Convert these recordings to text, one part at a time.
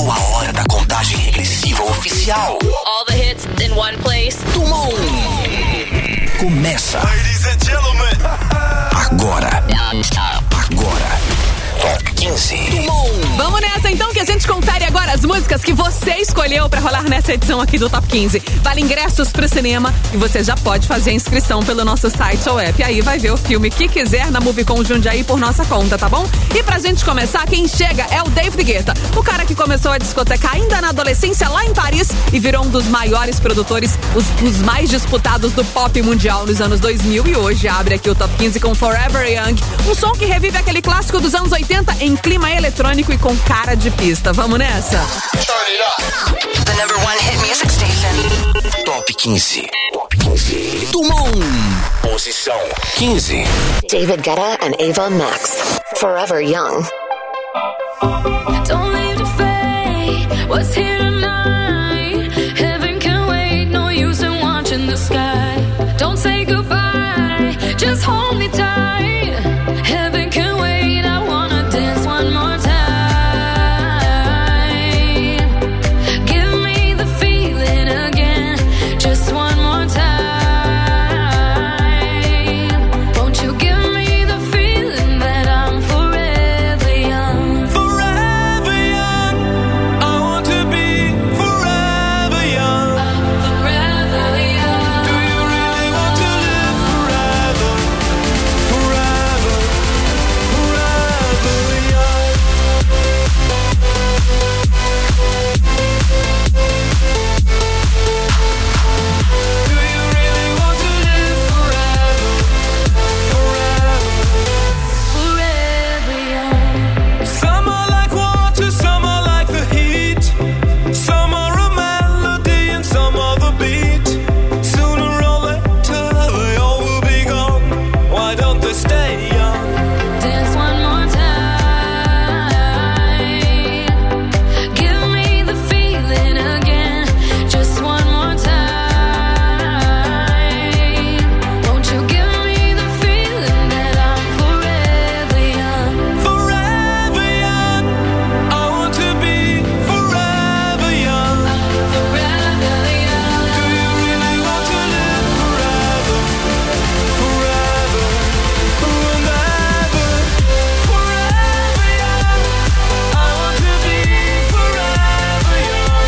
Chegou a hora da contagem regressiva oficial. All the hits in one place. Tumon. Começa. Ladies and gentlemen. Agora. Top 15. Tumon. Vamos nessa então, que a gente confere agora as músicas que você escolheu pra rolar nessa edição aqui do Top 15. Vale ingressos pro cinema e você já pode fazer a inscrição pelo nosso site ou app. Aí vai ver o filme que quiser na Movicon Jundiaí por nossa conta, tá bom? E pra gente começar, quem chega é o David Guetta, o cara que começou a discotecar ainda na adolescência lá em Paris e virou um dos maiores produtores, os mais disputados do pop mundial nos anos 2000, e hoje abre aqui o Top 15 com Forever Young, um som que revive aquele clássico dos anos 80 em clima eletrônico e com cara de pista. Vamos nessa? The number one hit music station. Top 15. Tumon. Posição 15. David Guetta and Ava Max. Forever Young. Don't leave to fade. What's here tonight? Heaven can wait. No use in watching the sky. Don't say goodbye. Just hold me tight. Heaven can wait. I wanna dance one more time. Give me the feeling again. Just one more time. Won't you give me the feeling that I'm forever young? Forever young. I want to be forever young. I'm forever young. Do you really want to live forever? Forever. Forever young. Do you really want to live forever? Forever. Forever young. Some are like water, some are like the heat. Some are a melody and some are the beat. Sooner or later they all will be gone. Why don't they stay young? Dance one more time. Give me the feeling again. Just one more time. Won't you give me the feeling that I'm forever young? Forever young. I want to be forever young. Forever young. Do you really want to live forever? Forever. And ever. Forever young. I want to be forever young.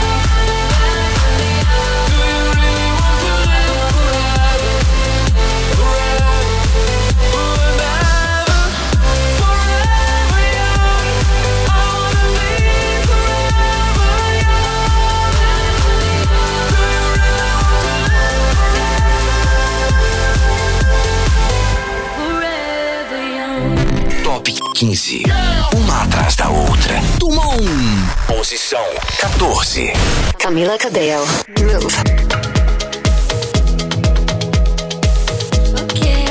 Do you really want to live forever? Forever. And ever. Forever young. I want to be forever young. Forever young. Top 15. Uma atrás da outra. Tumon. Posição 14. Camila Cabello. Move. Okay,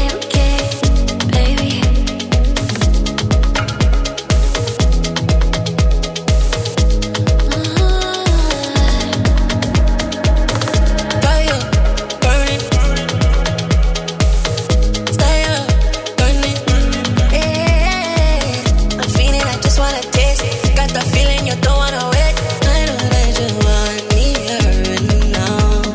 baby. Fire, burning. Stay up, burning. Yeah, I'm feeling, I just wanna taste it. Got the feeling you don't wanna wait. I know that you want me here and now.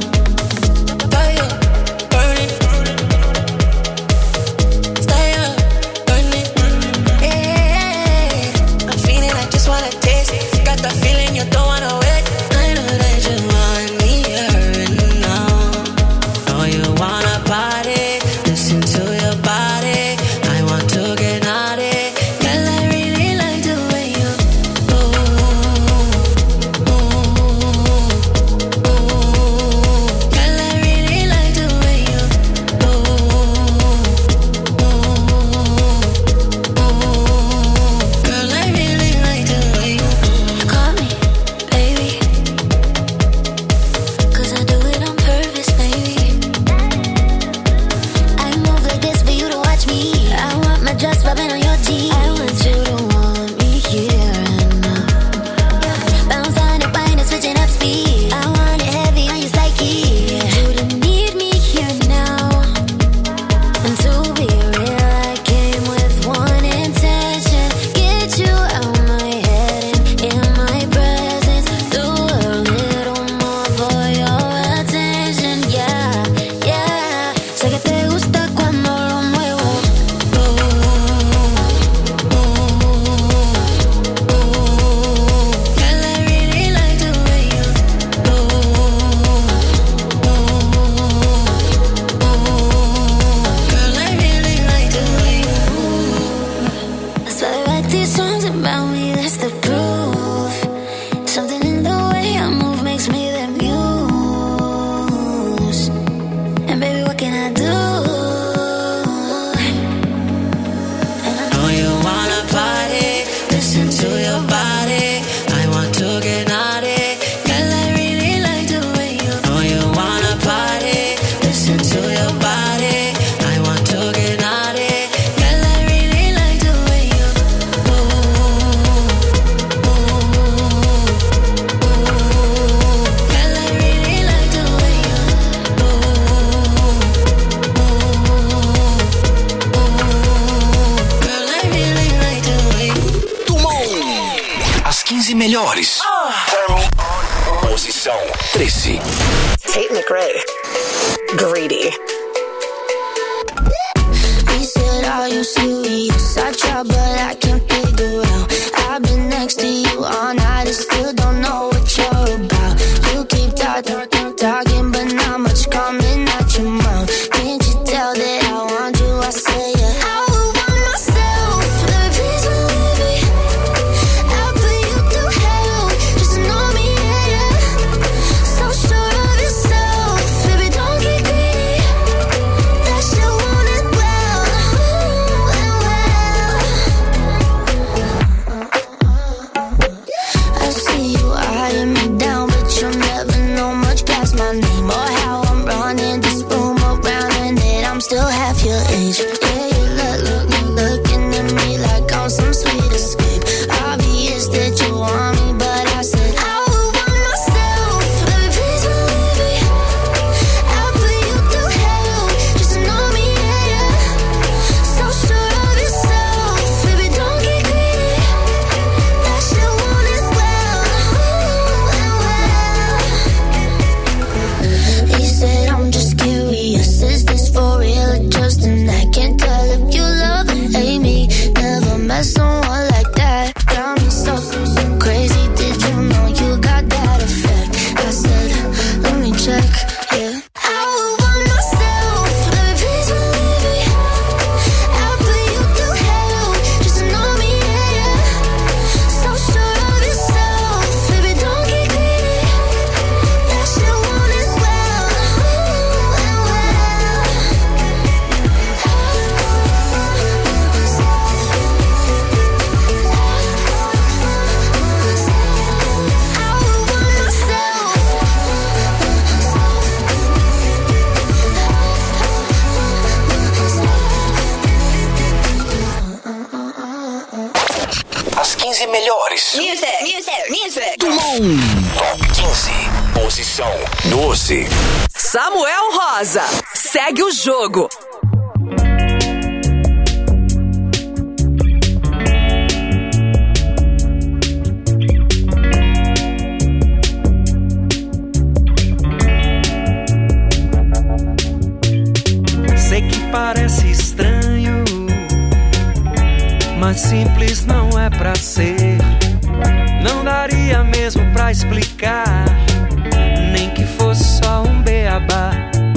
15 melhores. Posição 13. Tate McRae. Greedy. He said, are you serious? I try, but I can't figure out. I've been next to you all night and still don't know what you're about. You keep talking, but not much coming out your mouth. Can't you tell that I want you? I say yeah. I would want myself. Let me please believe me. I'll put you through hell just to know me, yeah, yeah. So sure of yourself, baby, don't get greedy. That shit want it well, I see you eyeing me down, but you'll never know much past my name or how I'm running this room around and that I'm still half your age. Yeah, you looking at me like I'm some sweet escape. Obvious that you want me, but I said I would want myself. Let me please believe me. I'll put you through hell just to know me, yeah, yeah. So sure of yourself, baby, don't get greedy. That shit want it well. He said, I'm just curious, is this for real or just an act? Can't tell if you love or hate me. Never met someone like that. Got me so crazy, did you know you got that effect? I said, let me check, yeah. I would want myself, let me please believe me. I'll put you through hell just to know me, yeah, yeah. So sure of yourself, baby, don't get greedy. That shit want it well. I would want myself. As 15 melhores. Music. Top 15. Posição 12. Samuel Rosa. Segue o jogo. Sei que parece estranho, mas simples não é pra ser. Não daria mesmo pra explicar, nem que fosse só um beabá.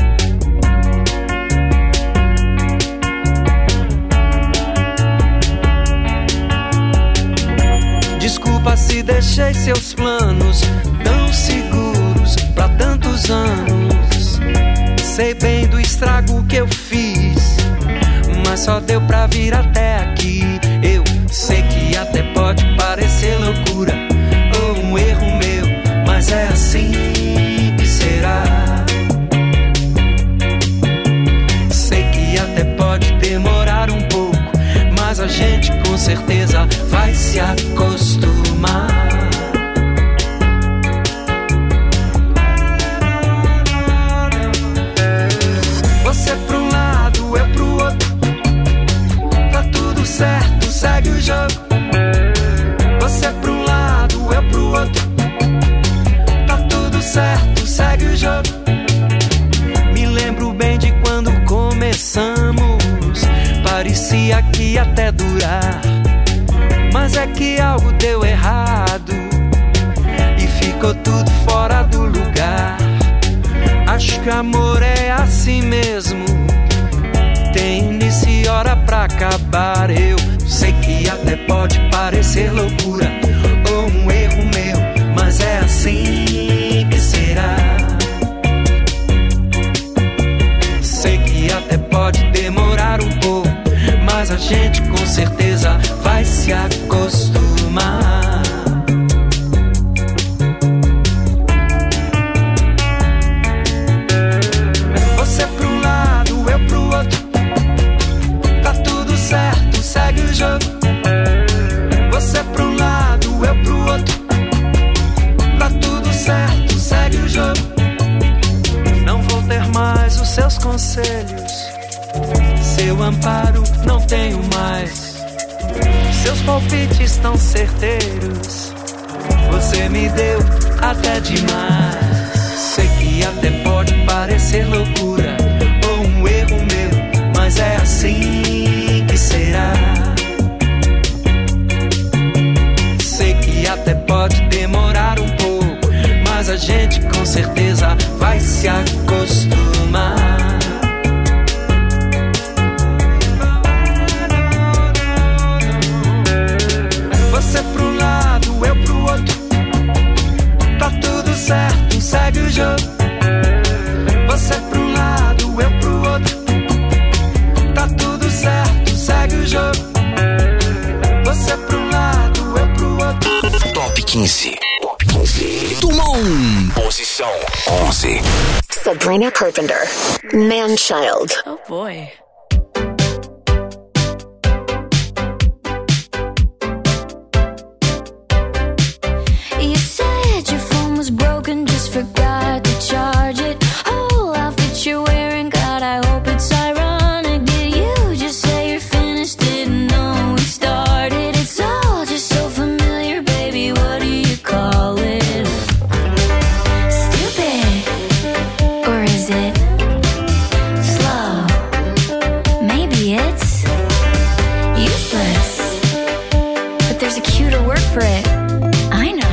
Desculpa se deixei seus planos tão seguros pra tantos anos. Sei bem do estrago que eu fiz, mas só deu pra vir até aqui. Eu sei que até pode parecer loucura ou um erro meu, mas é assim que será. Sei que até pode demorar um pouco, mas a gente com certeza vai se acostumar. Você pra um lado, eu pro outro. Tá tudo certo, segue o jogo. Você pra um lado, eu pro outro. Tá tudo certo, segue o jogo. Me lembro bem de quando começamos. Parecia que ia até durar, mas é que algo deu errado e ficou tudo fora do lugar. Acho que amor é assim mesmo, tem início e hora pra acabar. Eu sei que até pode parecer loucura ou um erro meu, mas é assim que será. Sei que até pode demorar um pouco, mas a gente com certeza vai se acostumar. Você pro um lado, eu pro outro. Tá tudo certo, segue o jogo. Você pro um lado, eu pro outro. Tá tudo certo, segue o jogo. Não vou ter mais os seus conselhos, seu amparo não tenho mais. Seus palpites tão certeiros Você me deu até demais. Sei que até pode parecer loucura ou um erro meu, mas é assim que será. Sei que até pode demorar um pouco, mas a gente com certeza vai se acostumar. Você pro um lado, eu pro outro, tá tudo certo, segue o jogo. Você pro um lado, eu pro outro, tá tudo certo, segue o jogo. Você pro um lado, eu pro outro. Top 15. Top 15. Dumont. Posição 11. Sabrina Carpenter, Man-Child. Oh boy. You said your phone was broken, just forgot to charge it. Whole outfit you're wearing, God, I hope it's ironic. Did you just say you're finished? Didn't know we started. It's all just so familiar, baby. What do you call it? Stupid, or is it slow? Maybe it's useless, but there's a cuter word for it. I know.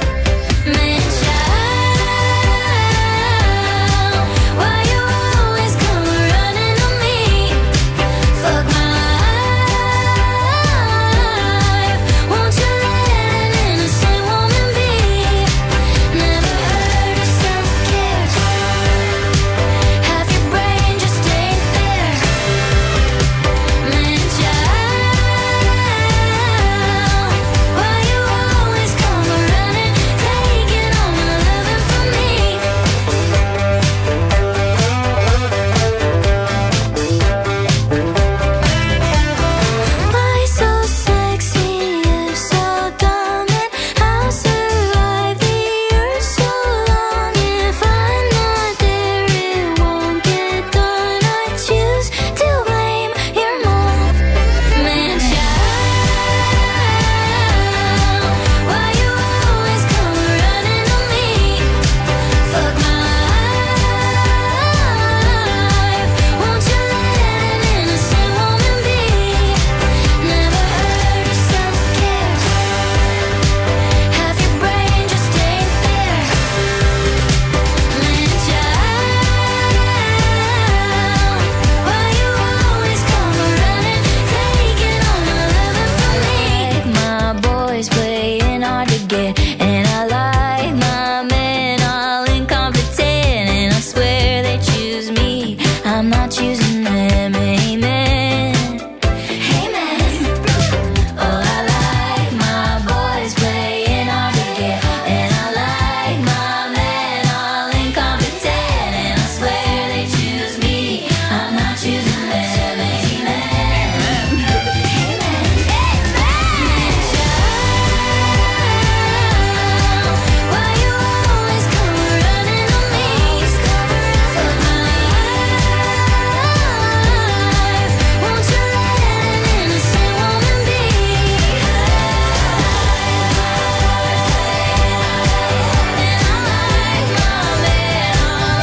Why you always come running on me? Fuck my life. Won't you let an innocent woman be? Never heard of self-care. Half your brain just ain't there. Man-child. Why you always come running, taking all my loving from me? Why so sexy if so dumb? And I'll survive the earth so long. If I'm not there, it won't get done. I choose to blame your mom. Man-child. Why you always come running on me? Fuck my life. Won't you let an innocent woman be? Never heard of self-care. Half your brain just ain't there. Man-child. Why you always come running, taking all my loving from me? My boys playing hard to get, and I like my men all incompetent, and I swear they choose me, I'm not choosing them. Amen. Amen. Oh, I like my boys playing hard to get, and I like my men all incompetent, and I swear they choose me, I'm not choosing them. Amen. Why you always come running on me? Fuck my life. Won't you let an innocent woman be? And I like my men all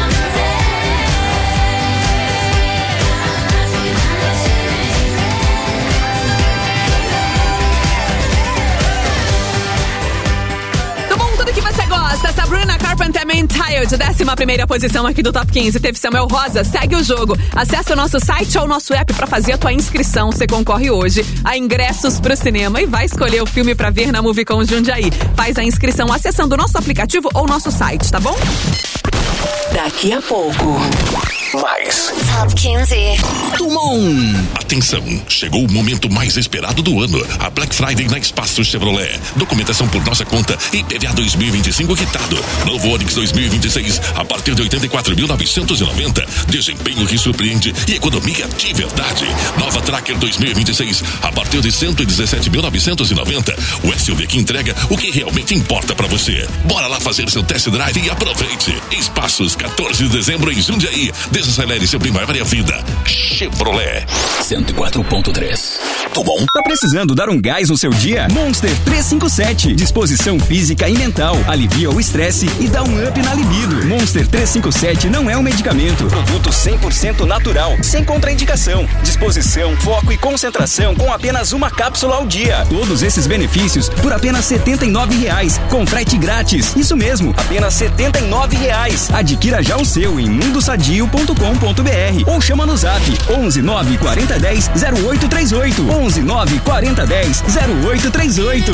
Dumont, tudo que você gosta. Sabrina Carpenter, Man-Child, 11ª posição aqui do Top 15. Teve Samuel Rosa, segue o jogo. Acesse o nosso site ou o nosso app pra fazer a tua inscrição. Você concorre hoje a ingressos pro cinema e vai escolher o filme pra ver na Movicon Jundiaí. Faz a inscrição acessando o nosso aplicativo ou nosso site, tá bom? Daqui a pouco. Mais. Top 15. Dumont. Atenção, chegou o momento mais esperado do ano. A Black Friday na Espaço Chevrolet. Documentação por nossa conta e IPVA 2025 quitado. Novo Onix 2026 a partir de 84.990. Desempenho que surpreende e economia de verdade. Nova Tracker 2026 a partir de 117.990. O SUV que entrega o que realmente importa pra você. Bora lá fazer seu test drive e aproveite. Espaços 14 de dezembro em Jundiaí. Desacelere seu primavera e a vida. Chevrolet. 104.3. Tô bom? Tá precisando dar um gás no seu dia? Monster 357. Disposição física e mental. Alivia o estresse e dá um up na libido. Monster 357 não é um medicamento. Produto 100% natural, sem contraindicação. Disposição, foco e concentração com apenas uma cápsula ao dia. Todos esses benefícios por apenas R$ 79,00. Com frete grátis. Isso mesmo, apenas R$ 79,00. Adquira já o seu em mundosadio.com.br ou chama no zap 11 9 40 10 0838. 11 9 40 10 0838.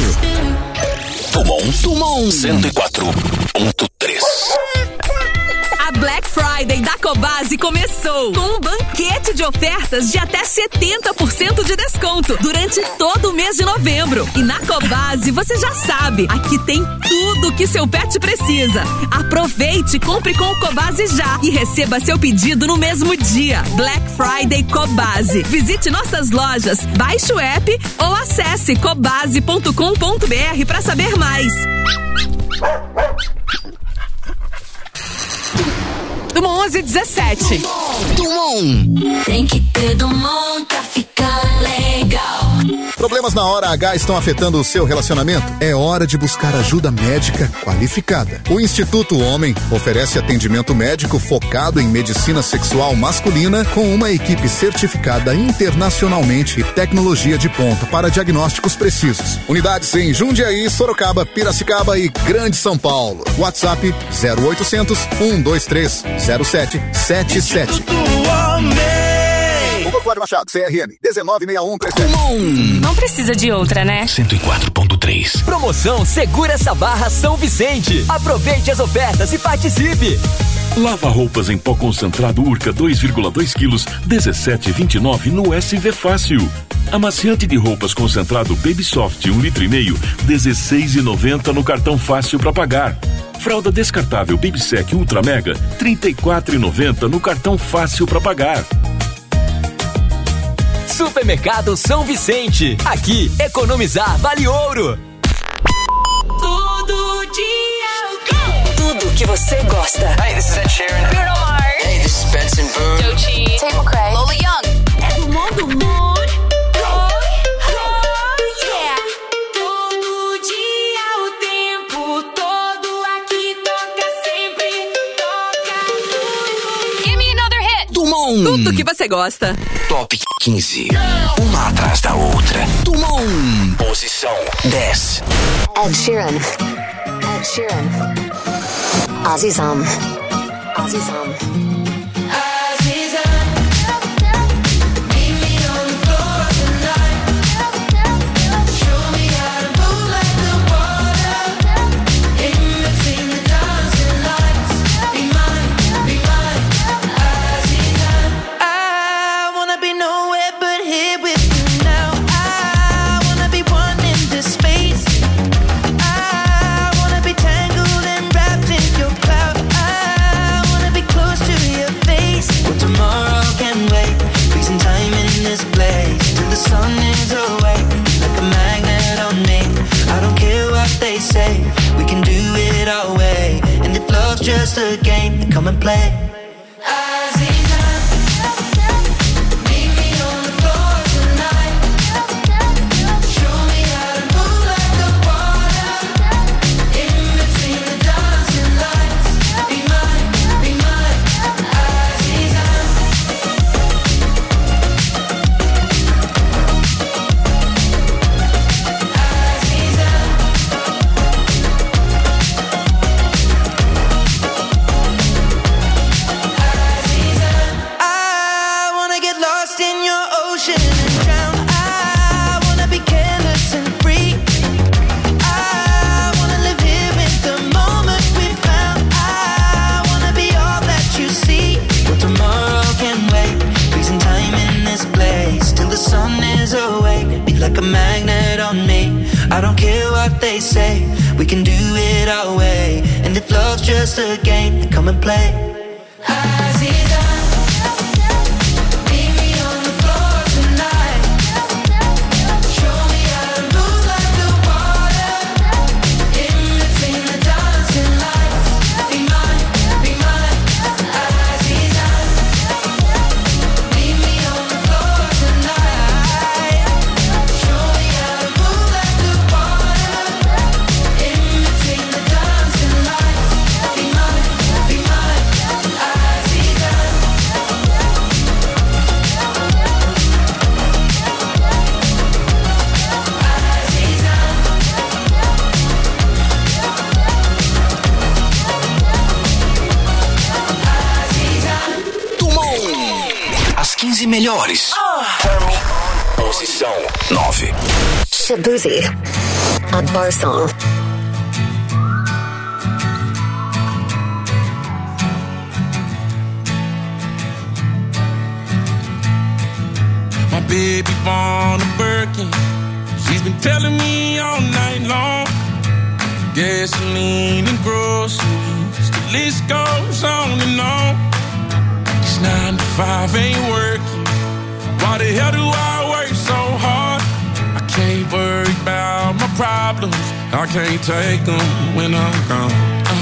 Tumon 104.3. A Black Friday da Cobasi começou com um banquete de ofertas de até 70% de desconto durante todo o mês de novembro. E na Cobasi, você já sabe, aqui tem tudo que seu pet precisa. Aproveite, compre com o Cobasi já e receba seu pedido no mesmo dia. Black Friday Cobasi. Visite nossas lojas, baixe o app ou acesse cobasi.com.br para saber mais. Dumont 11:17. Dumont. Tem que ter Dumont pra ficar legal. Problemas na hora H estão afetando o seu relacionamento? É hora de buscar ajuda médica qualificada. O Instituto Homem oferece atendimento médico focado em medicina sexual masculina com uma equipe certificada internacionalmente e tecnologia de ponta para diagnósticos precisos. Unidades em Jundiaí, Sorocaba, Piracicaba e Grande São Paulo. WhatsApp 0800 123 0777. Cláudio Machado, CRM 196137. Não precisa de outra, né? 104.3. Promoção Segura essa Barra São Vicente. Aproveite as ofertas e participe. Lava roupas em pó concentrado Urca 2,2 quilos, 17,29 no SV Fácil. Amaciante de roupas concentrado Baby Soft 1,5 litro, 16,90 no cartão Fácil para pagar. Fralda descartável Baby Sec Ultra Mega, 34,90 no cartão Fácil para pagar. Supermercado São Vicente. Aqui, economizar vale ouro. Todo dia. Tudo que você gosta. Hey, this is Ed Sheeran. Bruno Mars. Hey, this is Benson Boone. Doechii. Tate McRae. Lola Young. É do mundo. Yeah. Todo dia, o tempo todo aqui toca sempre. Toca. Give me another hit. Dumont. Tudo que você gosta. Top 15. Uma atrás da outra. Dumont. Posição 10. Ed Sheeran. Ed Sheeran. Azizam. Azizam. Just a game, come and play. Just a game, come and play. melhores. Posição 9. Shabuzi, a bar song. My baby born a Birkin. She's been telling me all night long. Gasoline and groceries, the list goes on and on. It's 9 to 5, ain't working. Why the hell do I work so hard? I can't worry about my problems. I can't take them when I'm gone.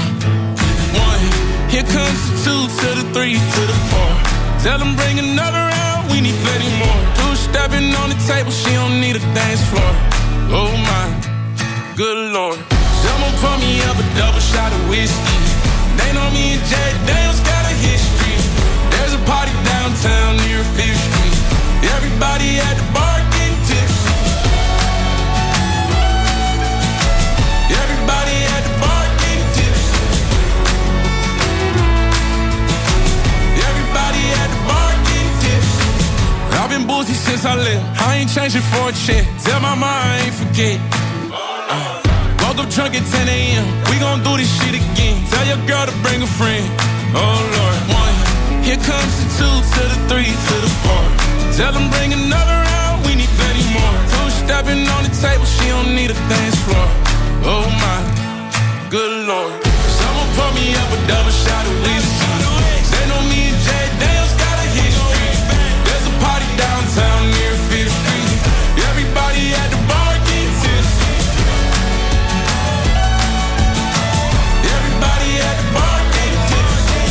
1, here comes the 2 to the 3 to the 4. Tell them bring another round, we need plenty more. 2 stepping on the table, she don't need a dance floor. Oh my, good Lord. Someone pour me up a double shot of whiskey. They know me and Jay Daniels got a history. There's a party downtown near 5th Street. Everybody at the bar getting tipsy. Everybody at the bar getting tipsy. Everybody at the bar getting tipsy. I've been boozy since I left. I ain't changing for a check. Tell my mom I ain't forget. Woke up drunk at 10 a.m. We gon' do this shit again. Tell your girl to bring a friend. Oh Lord. 1, here comes the 2 to the 3 to the 4. Tell them bring another round, we need plenty more. 2 stepping on the table, she don't need a dance floor. Oh my, good Lord. Someone pour me up a double shot of whiskey. They know me and Jay Daniels got a history. There's a party downtown near 5th Street. Everybody at the bar getting tipsy. Everybody at the bar getting tipsy.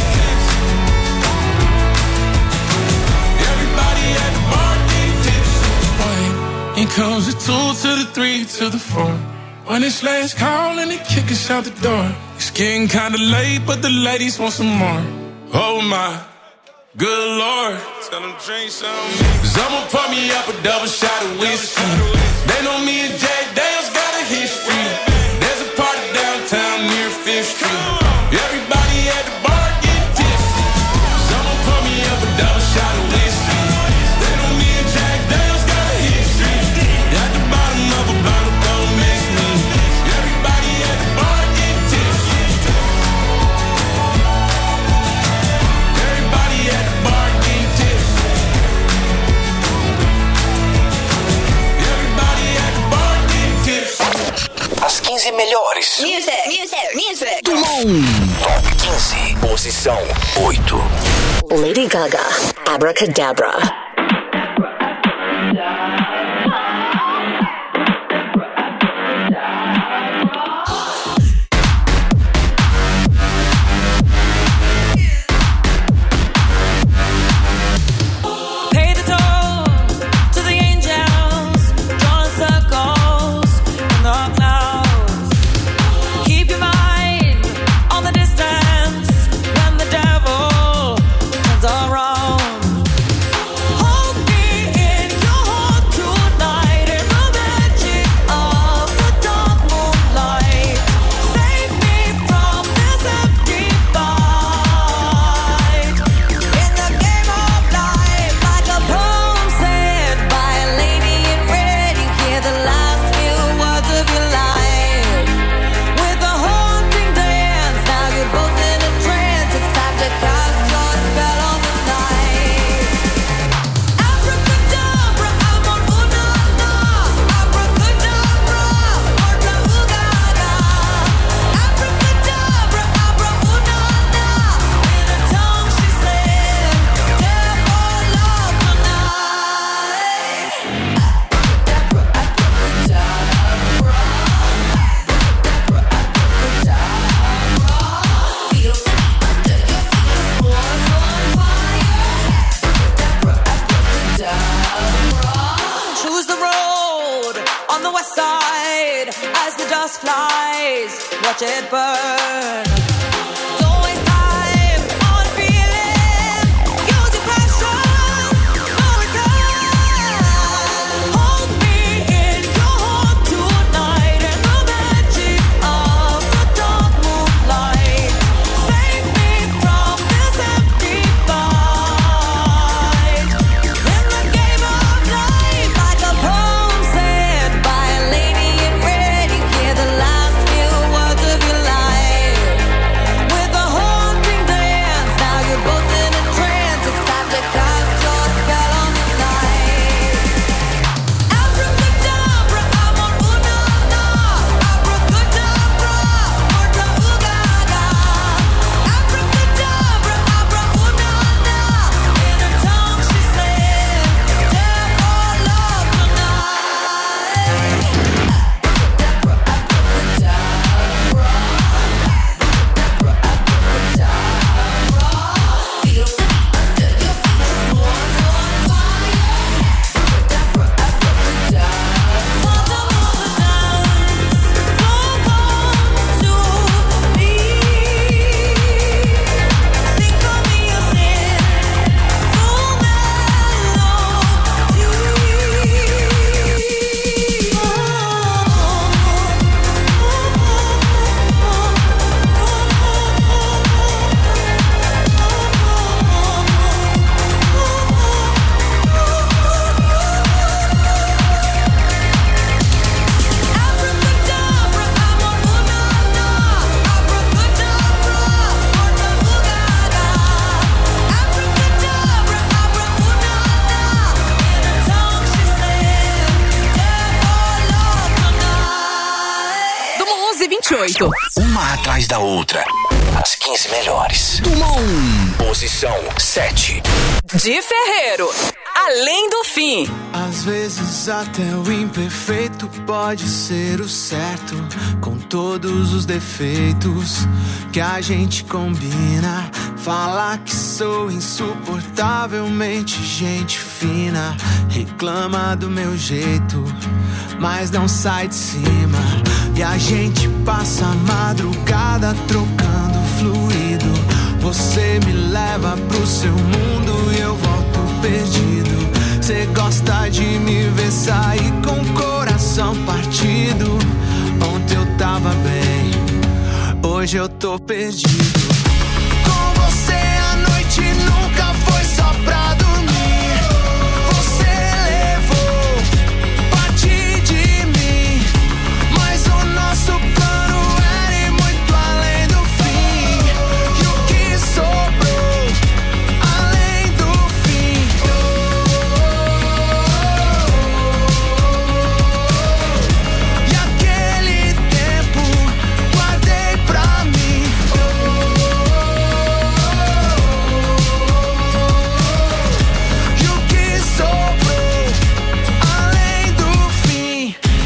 Everybody at the bar getting tipsy. Here comes the 2 to the 3 to the 4. When it's last call and they kick us out the door. It's getting kinda late, but the ladies want some more. Oh my, good Lord. Tell them drink some. Someone pour me up a double shot of whiskey. They know me and Jay Daniels got a history. There's a party downtown near 5th Street. Everybody at the bar getting tipsy. Someone pour me up a double shot of whiskey. They know me and Jay Daniels got a history. At the bottom of a bottle, don't mix me. Everybody at the bar getting tipsy. Everybody at the bar getting tipsy. Everybody at the bar getting tipsy. As 15 melhores. Music. Do mundo. Top 15. Posição 8. Lady Gaga, Abracadabra. Pay the toll to the angels, drawing circles in the clouds. Keep your mind on the distance when the devil comes around. Hold me in your heart tonight in the magic of the dark moonlight. Save me from this empty fight. In the game of life, like a poem said by a lady in red, you hear the last few words of your life. With a haunting dance, now you're both in a trance. It's time to cast your spell on the night. Abracadabra, I'm on ooh-na-na. Abracadabra, orta ooh-ga-ga. Abracadabra, abra ooh-na-na. In a tongue she said, devil love tonight. Abracadabra, abracadabra. Feel it under your feet, the floor's on fire. Abracadabra. Choose the road on the west side as the dust flies. Watch it burn. Don't waste time on feeling. Use your passion for return. Hold me in your heart tonight in the magic of the dark moonlight. Save me from this empty fight. In 28. Uma atrás da outra. As 15 melhores. Dumont. Posição 7. De Ferreiro. Além do fim. Às vezes até o imperfeito pode ser o certo, com todos os defeitos que a gente combina. Falar que sou insuportavelmente gente fina, reclama do meu jeito, mas não sai de cima. E a gente passa a madrugada trocando fluido. Você me leva pro seu mundo e eu volto perdido. Cê gosta de me ver sair com o coração partido. Ontem eu tava bem, hoje eu tô perdido. Com você a noite nunca foi só pra dormir. Você levou parte de mim, mas o nosso plano era ir muito além do fim. E o que sobrou além do fim? E aquele tempo guardei pra mim. E o que sobrou além do fim?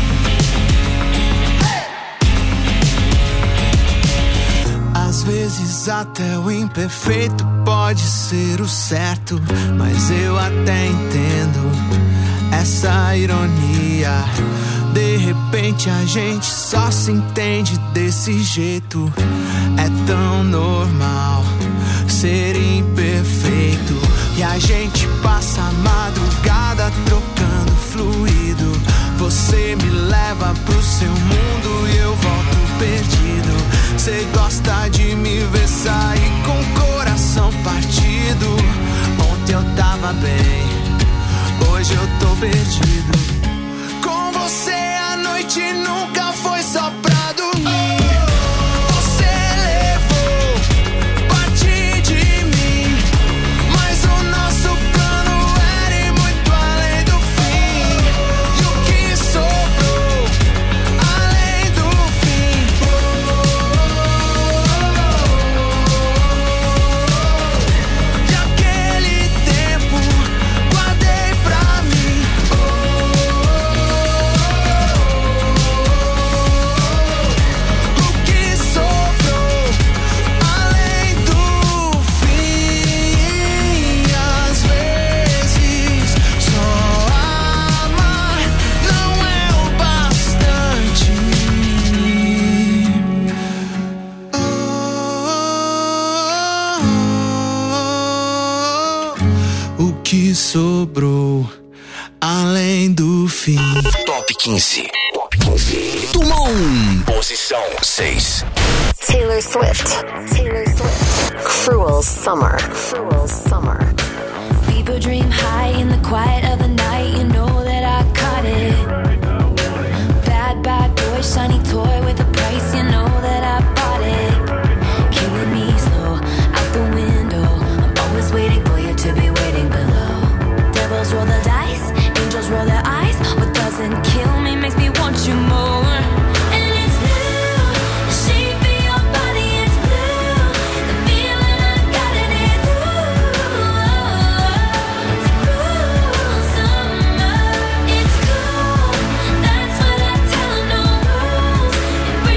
Às vezes até o imperfeito pode ser o certo, mas eu até entendo essa ironia. De repente a gente só se entende desse jeito. É tão normal ser imperfeito. E a gente passa a madrugada trocando fluido. Você me leva pro seu mundo e eu volto perdido. Cê gosta de me ver sair com o coração partido. Ontem eu tava bem, hoje eu tô perdido. Com você a noite nunca foi só pra dormir. Você levou parte de mim, mas o nosso plano era ir muito além do fim. E o que sobrou além do fim? E aquele tempo guardei pra mim. O que sobrou além do fim? Às vezes só amar não é o bastante. O que sobrou além do fim? Top 15. Top 15. Dumont. Posição 6. Taylor Swift. Taylor Swift. Cruel Summer. Cruel Summer. People dream high in the quiet of the night. You know that I caught it. Bad, bad boy, shiny toy with a price. You know that I bought it. Killing me slow, out the window. I'm always waiting for you to be waiting below. Devils roll the dice, angels roll their eyes. What doesn't kill me makes me want you more. And it's blue, the shape of your body, it's blue. The feeling I got in it's it's cruel summer. It's cool, that's what I tell 'em, no rules. It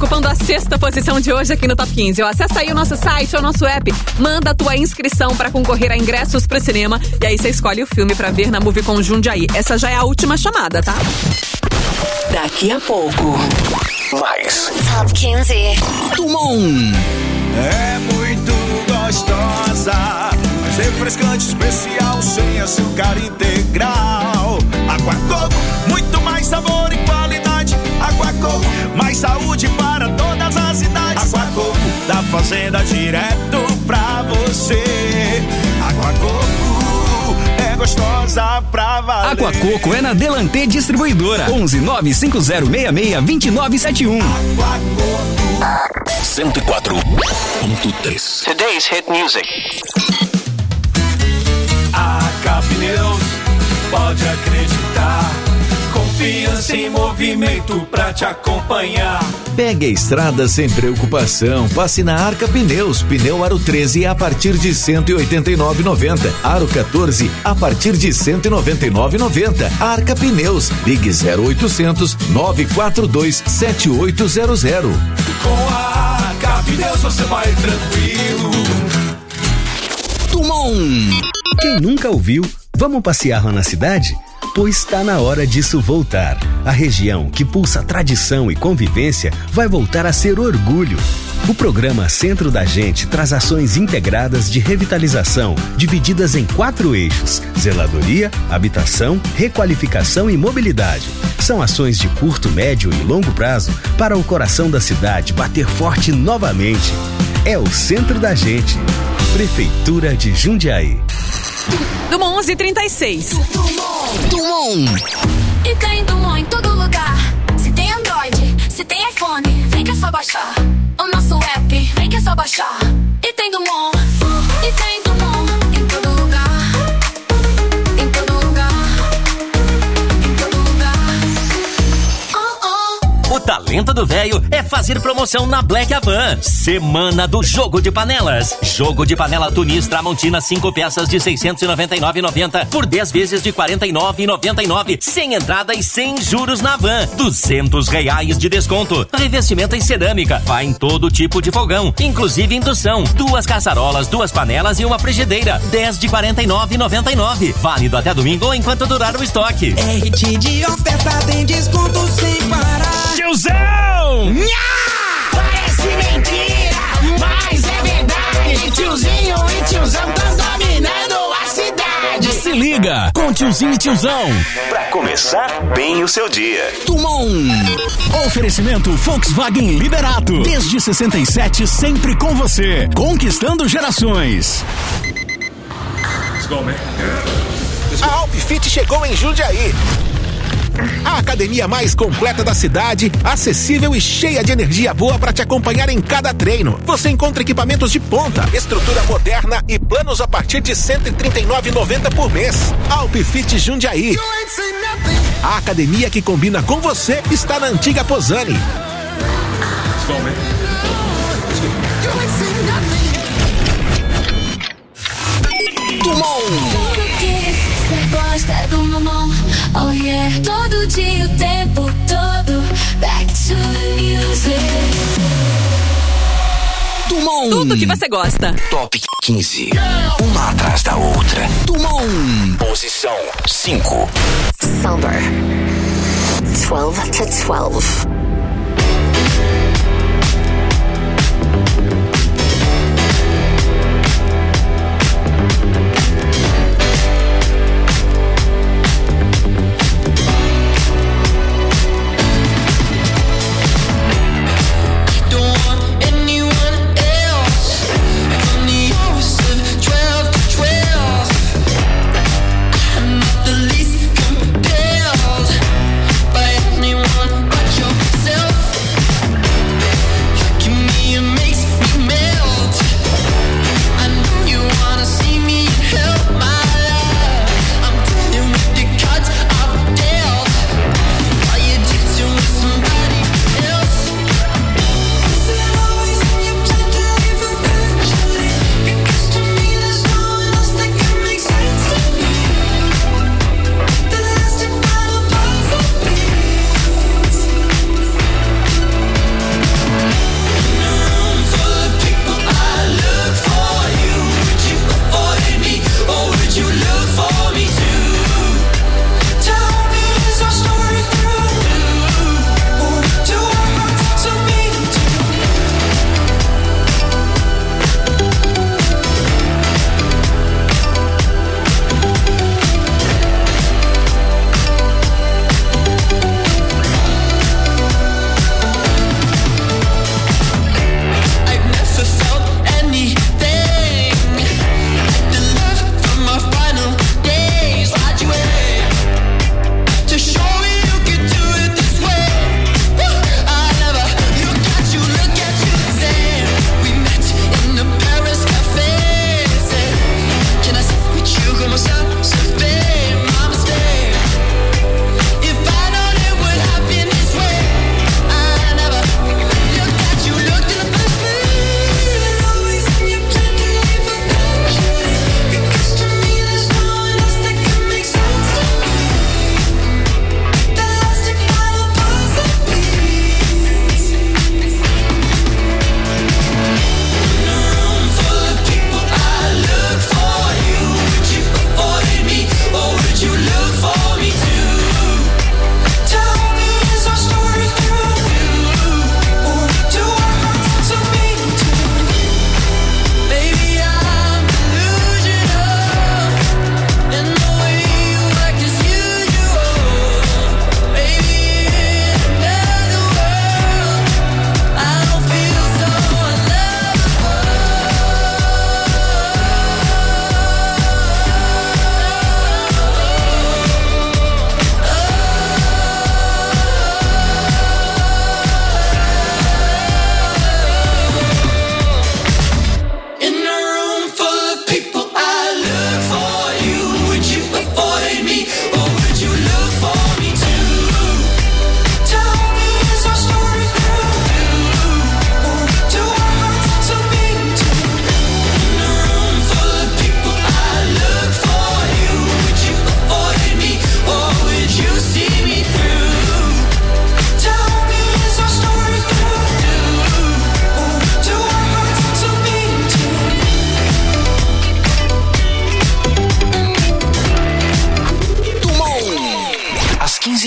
ocupando a 6ª posição de hoje aqui no Top 15. Acessa aí o nosso site ou o nosso app, manda a tua inscrição pra concorrer a ingressos pro cinema e aí você escolhe o filme pra ver na Movicon Jundiaí. Essa já é a última chamada, tá? Daqui a pouco, mais Top 15. Dumont. É muito gostosa, mas refrescante, especial, sem açúcar integral. Água Coco, muito mais sabor e qualidade. Água Coco, mais saúde para todas as idades. Água Coco, da fazenda direto pra você. Água Coco, é gostosa pra valer. Água Coco é na Delantê Distribuidora. 11 95066 2971. Água Coco 104.3. Today's hit music. AK Pneus, pode acreditar. Confiança em movimento pra te acompanhar. Pegue a estrada sem preocupação. Passe na Arca Pneus. Pneu Aro 13 a partir de R$ 189,90. Aro 14 a partir de R$ 199,90. Arca Pneus. Ligue 0800 942 7800. Com a AK Pneus você vai tranquilo. Dumont. Quem nunca ouviu, vamos passear lá na cidade? Pois está na hora disso voltar. A região que pulsa tradição e convivência vai voltar a ser orgulho. O programa Centro da Gente traz ações integradas de revitalização, divididas em 4 eixos: zeladoria, habitação, requalificação e mobilidade. São ações de curto, médio e longo prazo para o coração da cidade bater forte novamente. É o Centro da Gente. Prefeitura de Jundiaí. Dumont 11:36. Dumont. E tem Dumont em todo lugar. Se tem Android, se tem iPhone, vem que é só baixar. O nosso app, vem que é só baixar. E tem Dumont, e tem Dumont em todo lugar. Em todo lugar, em todo lugar. O talento do velho é fazer promoção na Black Havan. Semana do Jogo de Panelas. Jogo de panela Tunis Tramontina 5 peças de R$ 699,90 por 10 vezes de R$ 49,99. Sem entrada e sem juros na van. R$ 200 de desconto. Revestimento em cerâmica. Vai em todo tipo de fogão, inclusive indução. 2 caçarolas, 2 panelas e uma frigideira. 10 de R$ 49,99. Válido até domingo ou enquanto durar o estoque. RT de oferta tem desconto sem parar. Tiozão! Parece mentira, mas é verdade. Tiozinho e tiozão tão dominando a cidade. Se liga com Tiozinho e Tiozão. Pra começar bem o seu dia. Dumont. Oferecimento Volkswagen Liberato. Desde 67, sempre com você. Conquistando gerações. Let's go, man. A Alpfit chegou em Jundiaí. A academia mais completa da cidade, acessível e cheia de energia boa para te acompanhar em cada treino. Você encontra equipamentos de ponta, estrutura moderna e planos a partir de R$ 139,90 por mês. Alpfit Jundiaí. A academia que combina com você está na antiga Posani. Gosta do mamão, oh yeah. Todo dia, o tempo todo. Back to music. Dumont. Tudo que você gosta. Top 15. Uma atrás da outra. Dumont. Posição 5. Summer. 12 to 12. The least compelled by anyone but yourself.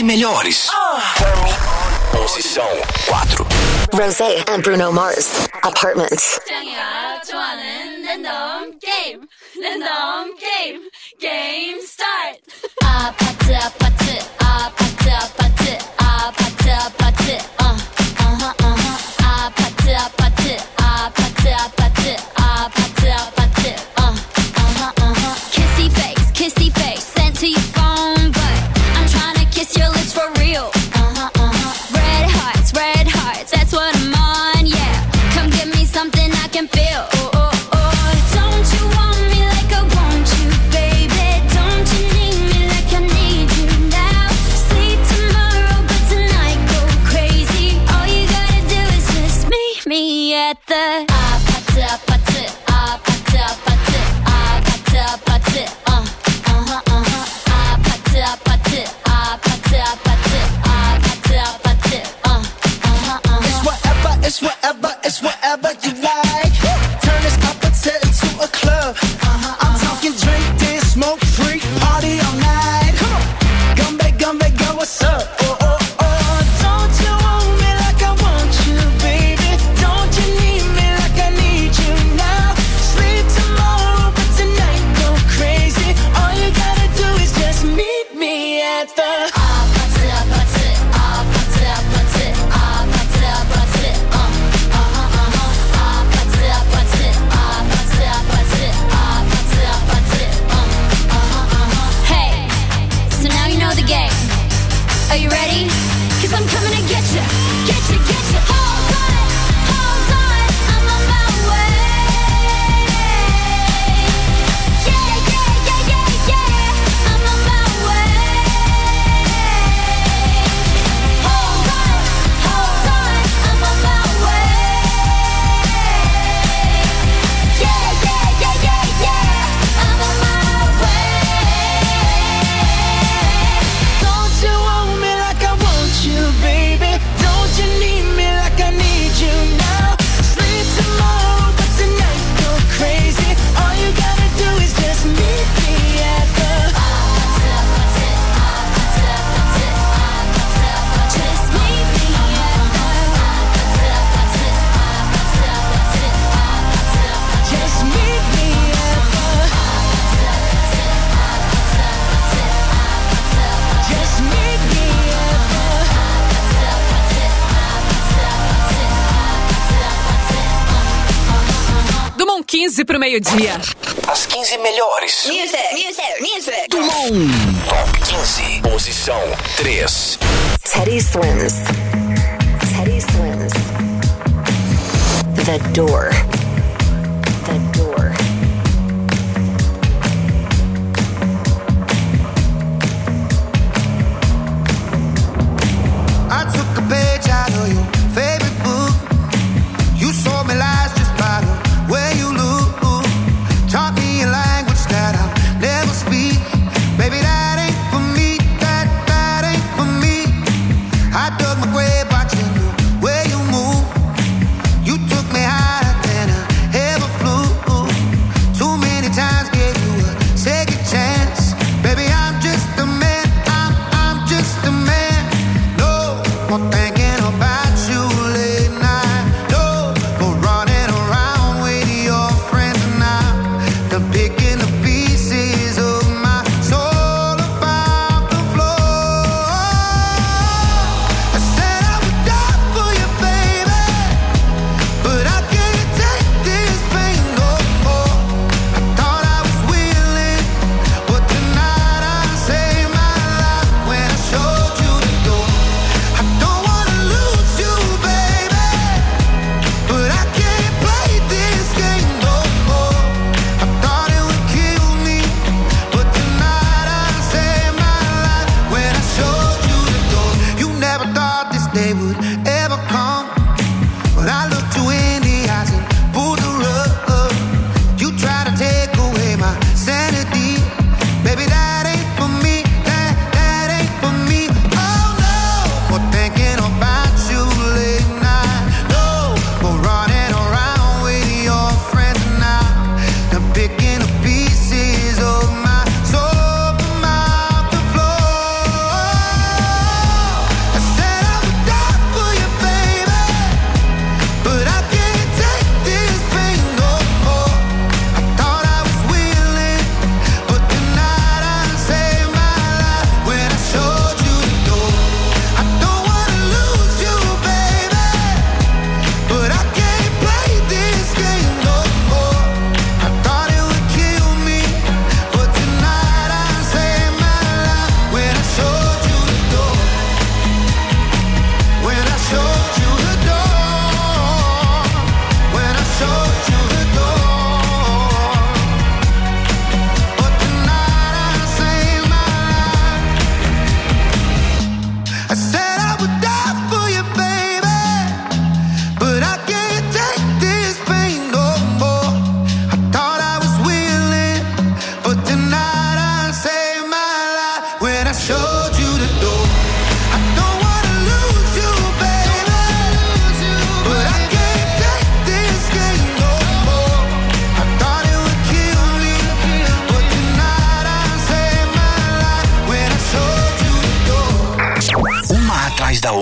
melhores. Posição 4. Rosé and Bruno Mars, Apartment. Game start. 아파트 아파트 아파트 아파트 아파트 아파트 아파트 아파트 아파트 아파트 아파트 아파트 kissy face sent to your phone but I'm trying to kiss your lips for real. Red hearts, that's what I'm on, yeah. Come give me something I can feel. Don't you want me like I want you, baby? Don't you need me like I need you now? Sleep tomorrow, but tonight go crazy. All you gotta do is just meet me at the 아파트 아파트 아파트 아파트 아파트 아파트 아파트 아파트 아파트 아파트 아파트 It's whatever you like. Turn this opposite into a club. I'm talking drink, dance, smoke, freak, party all night. Come back, girl, what's up? Don't you want me like I want you, baby? Don't you need me like I need you now? Sleep tomorrow, but tonight go crazy. All you gotta do is just meet me at the Are you ready? 'Cause I'm coming to get you. Hold on, I'm on my way. Yeah, I'm on my way. Hold on, I'm on my way. Yeah, I'm on my way. Don't you want me like I want you, baby? Don't you need me like I need you now? Sleep tomorrow, but tonight go crazy. All you gotta do is just meet me at the Just meet me at Just meet me at Just meet me Dumont 15 pro meio-dia. As 15 melhores. Music. Dumont. Top 15. Posição 3. Teddy Swims. The Door. I took a page out of your favorite book. You sold me lies just by the way you look. Taught me a language that I'll never speak. Baby, that ain't for me. That ain't for me. I dug my grave watching the way you move. You took me higher than a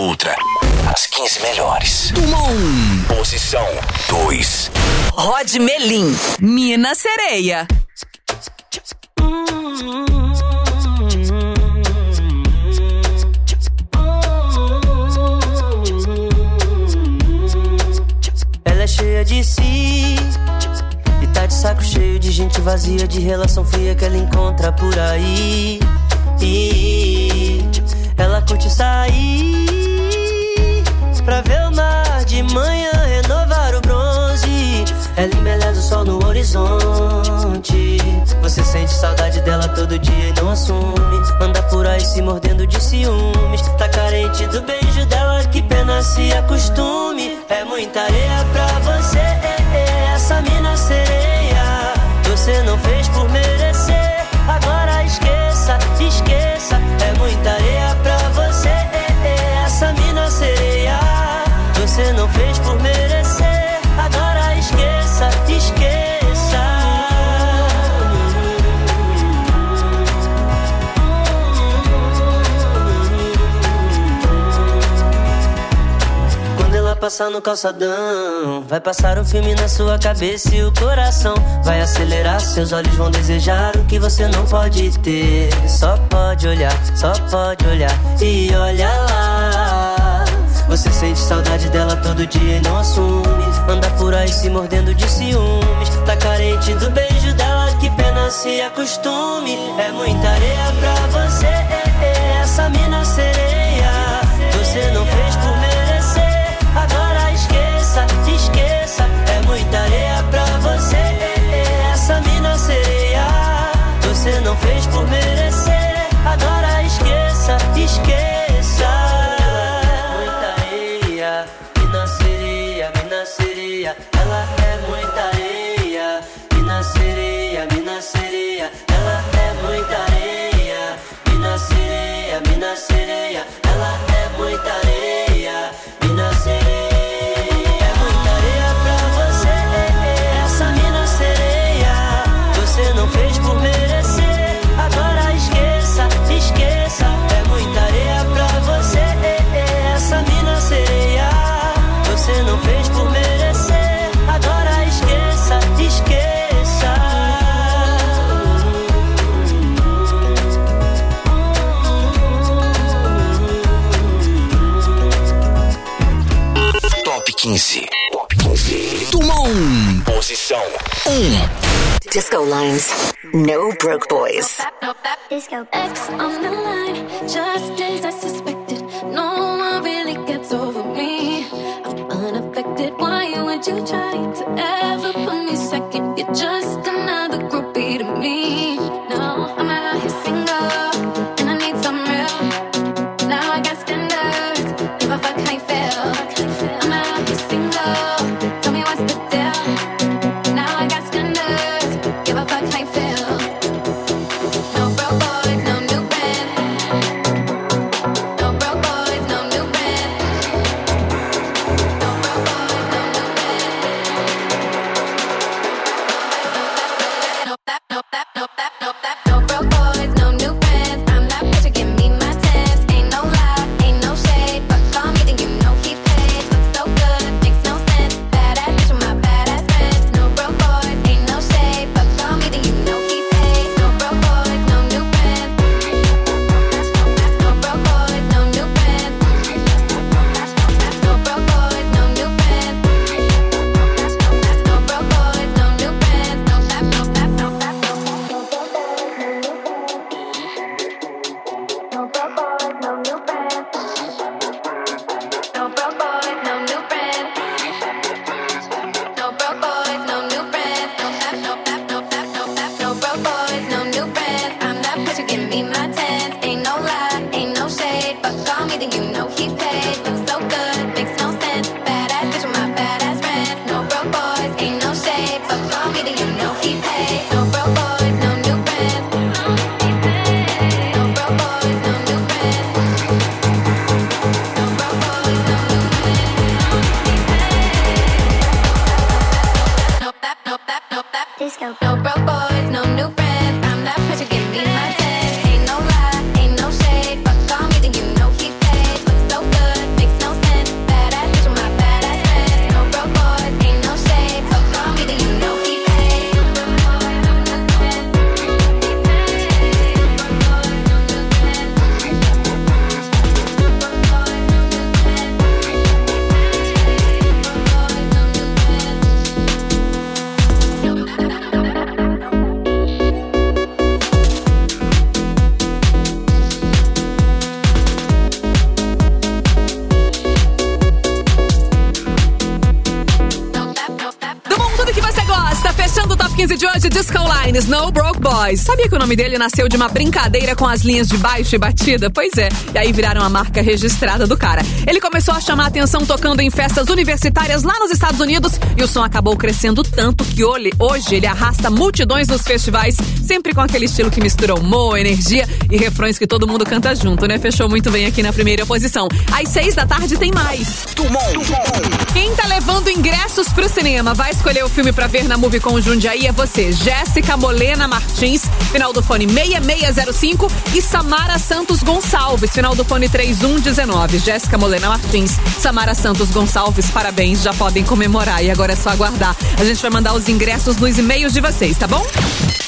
outra. As 15 melhores. Tuma 1. Posição 2. Rod Melim, Mina Sereia. Ela é cheia de si e tá de saco cheio de gente vazia, de relação fria que ela encontra por aí. E ela curte sair pra ver o mar de manhã, renovar o bronze. Ela embeleza o sol no horizonte. Você sente saudade dela todo dia e não assume. Anda por aí se mordendo de ciúmes. Tá carente do beijo dela, que pena se acostume. É muita areia pra você, essa mina sereia. Você não fez por merecer, agora esqueça, esqueça. É muita areia pra você, essa mina sereia. Você não fez por merecer, agora esqueça, esqueça. Quando ela passar no calçadão, vai passar um filme na sua cabeça e o coração vai acelerar. Seus olhos vão desejar o que você não pode ter. Só pode olhar e olha lá. Você sente saudade dela todo dia e não assume. Anda por aí se mordendo de ciúmes. Tá carente do beijo dela, que pena se acostume. É muita areia pra você, essa mina sereia. Você não fez por merecer, agora esqueça, esqueça. É muita areia pra você, essa mina sereia. Você não fez por merecer, agora esqueça, esqueça. Mina sereia, ela é muita areia. Mina sereia, ela é muita areia. Mina sereia, ela é muita areia. Mina sereia, é muita areia pra você, essa mina sereia. Você não fez por merecer, agora esqueça, esqueça. É muita areia pra você, essa mina sereia. Você não fez por merecer, agora esqueça, esqueça. Top 15. Tuma 1. Posição 1. Disco Lines, No Broke Boys. Disco X on the line, just as I suspected. No one really gets over me. I'm unaffected. Why would you try to ever put me second? You're just another groupie to me. No, I'm out here single, and I need some real. Now I got standards, give a fuck how you feel. I'm out here single, tell me what's the deal. Now I got standards, give a fuck how you feel. No broke boys, no new bands. No broke boys, no new bands. No broke boys, no new bands. No broke boys, no new bands. I'm that bitch, give me my tens. Ain't no lie, ain't no shade, but call me then you know he paid. Looks so good, makes no sense. Badass bitch with my badass friends. No broke boys, ain't no shade, but call me then you know he paid. No broke boys, no new bands. No broke boys, no new bands. No broke boys, no new bands. No broke boys, no new bands. No tap, no tap, no tap, no tap. No broke boys, no new bands. No broke boys, no new bands. No broke boys, no new bands. No tap, no tap, no tap, no tap. No broke boys, no new bands. I'm that bitch, you give me my tens. Ain't no lie, ain't no shade, but call me then you know he paid. Looks so good, makes no sense. Badass bitch with my badass friends. No broke boys, ain't no shade, but call me then you know he paid. No broke boys, no new bands. No broke boys, no new bands. No broke boys, no new bands. No tap, no tap, no tap. Disco. No broke boys, no new friends. I'm that bitch, you give me my tens. Ain't no lie, ain't no shade, but call me then you know he paid. Looks so good, Fechando o Top 15 de hoje, Disco Lines, No Broke Boys. Sabia que o nome dele nasceu de uma brincadeira com as linhas de baixo e batida? Pois é, e aí viraram a marca registrada do cara. Ele começou a chamar a atenção tocando em festas universitárias lá nos Estados Unidos e o som acabou crescendo tanto que hoje ele arrasta multidões nos festivais, sempre com aquele estilo que mistura humor, energia e refrões que todo mundo canta junto, né? Fechou muito bem aqui na primeira posição. Às 6 da tarde tem mais. Quem tá levando ingressos pro cinema vai escolher o filme pra ver na Movie com Jundiaí é você, Jéssica Molena Martins, final do fone 6605 e Samara Santos Gonçalves, final do fone 3119. Jéssica Molena Martins, Samara Santos Gonçalves, parabéns, já podem comemorar e agora é só aguardar. A gente vai mandar os ingressos nos e-mails de vocês, tá bom?